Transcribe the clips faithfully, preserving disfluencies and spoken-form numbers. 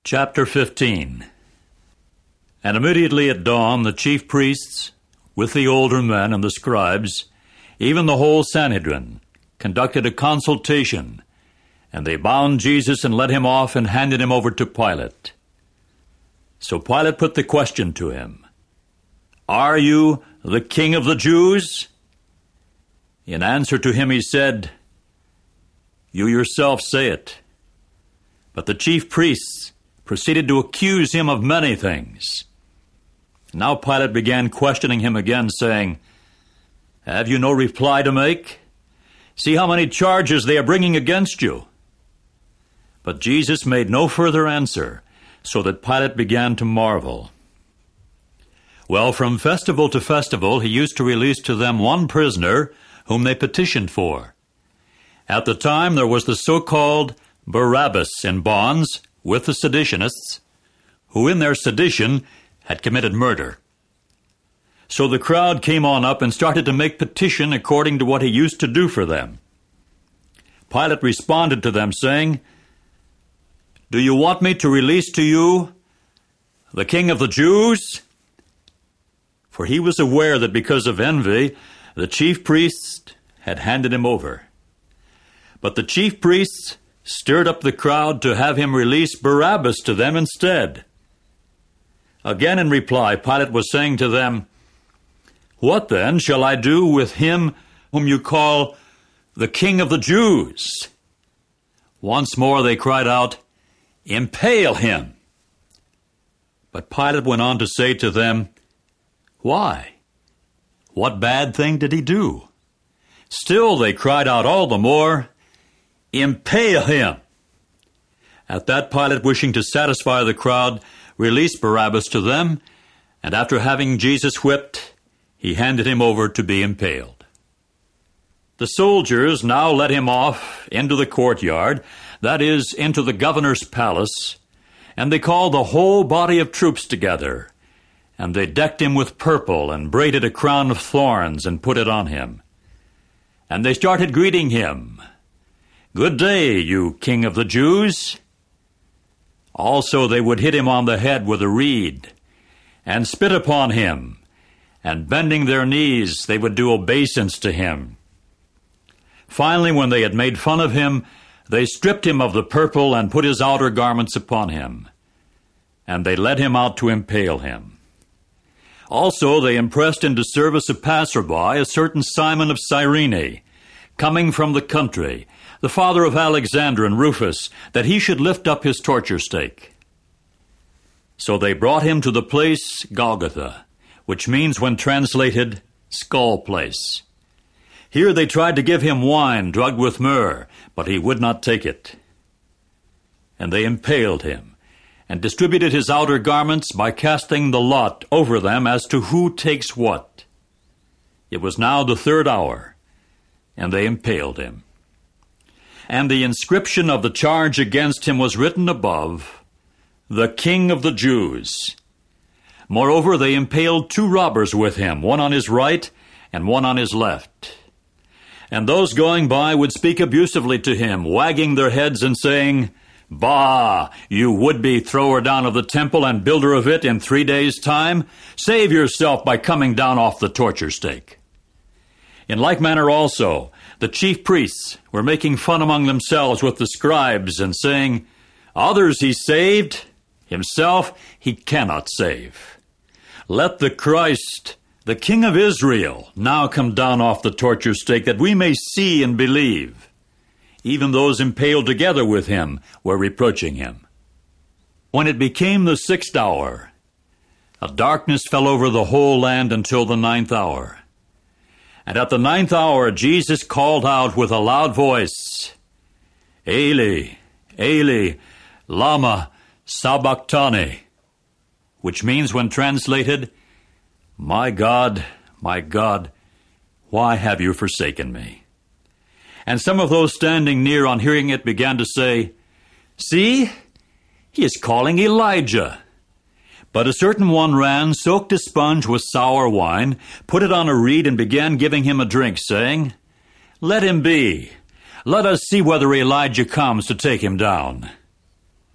Chapter fifteen. And immediately at dawn the chief priests, with the older men and the scribes, even the whole Sanhedrin, conducted a consultation, and they bound Jesus and led him off and handed him over to Pilate. So Pilate put the question to him, "Are you the king of the Jews?" In answer to him he said, "You yourself say it." But the chief priests proceeded to accuse him of many things. Now Pilate began questioning him again, saying, "Have you no reply to make? See how many charges they are bringing against you." But Jesus made no further answer, so that Pilate began to marvel. Well, from festival to festival, he used to release to them one prisoner whom they petitioned for. At the time, there was the so-called Barabbas in bonds with the seditionists, who in their sedition had committed murder. So the crowd came on up and started to make petition according to what he used to do for them. Pilate responded to them, saying, "Do you want me to release to you the king of the Jews?" For he was aware that because of envy, the chief priests had handed him over. But the chief priests stirred up the crowd to have him release Barabbas to them instead. Again in reply, Pilate was saying to them, "What then shall I do with him whom you call the King of the Jews?" Once more they cried out, "Impale him!" But Pilate went on to say to them, "Why? What bad thing did he do?" Still they cried out all the more, "Impale him!" At that, Pilate, wishing to satisfy the crowd, released Barabbas to them, and after having Jesus whipped, he handed him over to be impaled. The soldiers now led him off into the courtyard, that is, into the governor's palace, and they called the whole body of troops together, and they decked him with purple and braided a crown of thorns and put it on him. And they started greeting him, "Good day, you King of the Jews." Also they would hit him on the head with a reed, and spit upon him, and bending their knees they would do obeisance to him. Finally, when they had made fun of him, they stripped him of the purple and put his outer garments upon him, and they led him out to impale him. Also they impressed into service a passerby, a certain Simon of Cyrene, coming from the country, the father of Alexander and Rufus, that he should lift up his torture stake. So they brought him to the place Golgotha, which means, when translated, skull place. Here they tried to give him wine drugged with myrrh, but he would not take it. And they impaled him, and distributed his outer garments by casting the lot over them as to who takes what. It was now the third hour, and they impaled him. And the inscription of the charge against him was written above, "The King of the Jews." Moreover, they impaled two robbers with him, one on his right and one on his left. And those going by would speak abusively to him, wagging their heads and saying, "Bah, you would-be thrower down of the temple and builder of it in three days' time, save yourself by coming down off the torture stake." In like manner also, the chief priests were making fun among themselves with the scribes and saying, "Others he saved, himself he cannot save. Let the Christ, the King of Israel, now come down off the torture stake, that we may see and believe." Even those impaled together with him were reproaching him. When it became the sixth hour, a darkness fell over the whole land until the ninth hour. And at the ninth hour Jesus called out with a loud voice, "Eli, Eli, lama sabachthani," which means, when translated, "My God, my God, why have you forsaken me?" And some of those standing near on hearing it began to say, "See, he is calling Elijah." But a certain one ran, soaked a sponge with sour wine, put it on a reed, and began giving him a drink, saying, "Let him be. Let us see whether Elijah comes to take him down."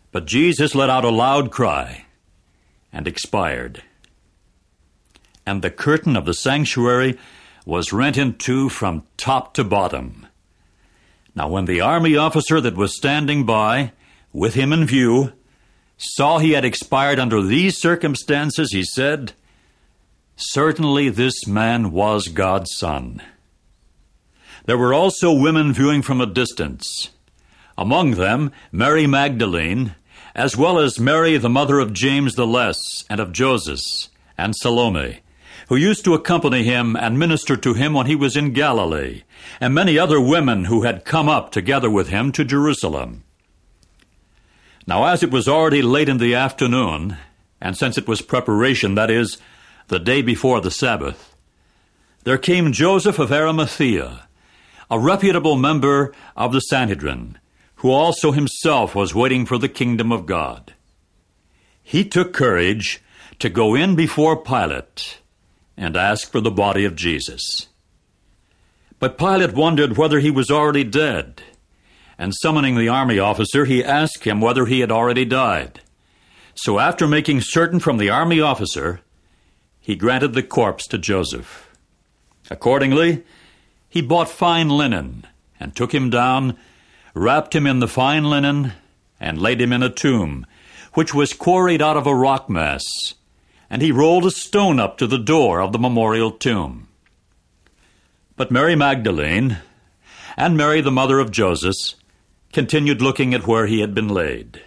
But Jesus let out a loud cry and expired. And the curtain of the sanctuary was rent in two from top to bottom. Now when the army officer that was standing by, with him in view, saw he had expired under these circumstances, he said, "Certainly this man was God's Son." There were also women viewing from a distance. Among them, Mary Magdalene, as well as Mary, the mother of James the Less, and of Joseph, and Salome, who used to accompany him and minister to him when he was in Galilee, and many other women who had come up together with him to Jerusalem. Now as it was already late in the afternoon, and since it was preparation, that is, the day before the Sabbath, there came Joseph of Arimathea, a reputable member of the Sanhedrin, who also himself was waiting for the kingdom of God. He took courage to go in before Pilate and ask for the body of Jesus. But Pilate wondered whether he was already dead, and summoning the army officer, he asked him whether he had already died. So after making certain from the army officer, he granted the corpse to Joseph. Accordingly, he bought fine linen and took him down, wrapped him in the fine linen, and laid him in a tomb, which was quarried out of a rock mass, and he rolled a stone up to the door of the memorial tomb. But Mary Magdalene and Mary, the mother of Joseph, continued looking at where he had been laid.